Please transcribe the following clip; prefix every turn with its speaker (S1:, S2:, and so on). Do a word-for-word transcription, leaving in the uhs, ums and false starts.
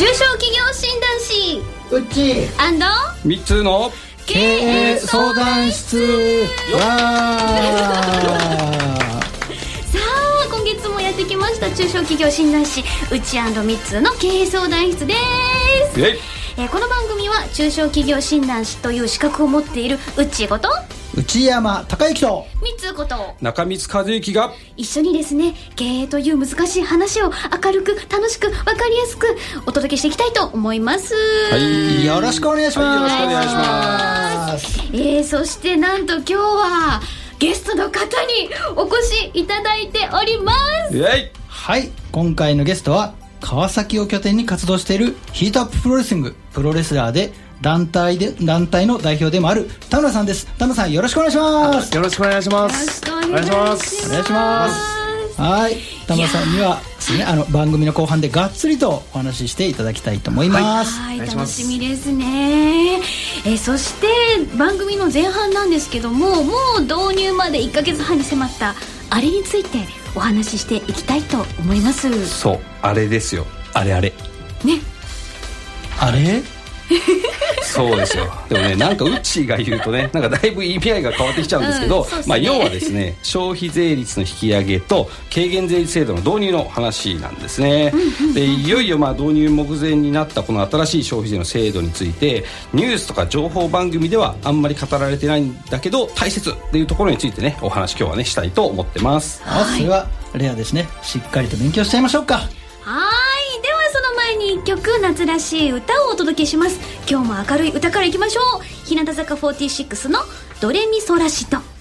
S1: 中小企業診断士
S2: うっち
S3: みっつの
S2: 経営相談室わー
S1: さあ今月もやってきました中小企業診断士うちみっつの経営相談室です。
S3: イエイ、
S1: えー、この番組は中小企業診断士という資格を持っているうっちーこと
S2: 内山孝之と
S1: みっつこと
S3: 中光和之が
S1: 一緒にですね、経営という難しい話を明るく楽しく分かりやすくお届けしていきたいと思います。
S3: はい、
S2: よろしくお願いします、
S3: はい、よろしくお願いします。
S1: えー、そしてなんと今日はゲストの方にお越しいただいております。
S3: イエイ、
S2: はい、今回のゲストは川崎を拠点に活動しているヒートアッププロレスリングプロレスラーで団体で団体の代表でもある田村さんです。田村さんよろしくお願いします。
S4: よろしくお願いします。
S1: よろしくお願いします。
S2: お願いします。はい、田村さんにはですね、あの番組の後半でがっつりとお話ししていただきたいと思います。
S1: はい、はい、楽しみですね。えそして番組の前半なんですけども、もう導入までいっかげつはんに迫ったあれについてお話ししていきたいと思います。
S3: そう、あれですよ、あれあれ
S1: ね、
S2: あれ
S3: そうですよ。でもね、なんかうっちーが言うとね、なんかだいぶ意味合いが変わってきちゃうんですけど、うん、まあ要はですね、消費税率の引き上げと軽減税率制度の導入の話なんですね。で、いよいよまあ導入目前になったこの新しい消費税の制度について、ニュースとか情報番組ではあんまり語られてないんだけど大切っていうところについてね、お話今日はねしたいと思ってます。
S2: あ、それはレアですね。しっかりと勉強しちゃいましょうか。
S1: はい、ではその前にいっきょく夏らしい歌をお届けします。今日も明るい歌からいきましょう。日向坂フォーティーシックスのドレミソラシド。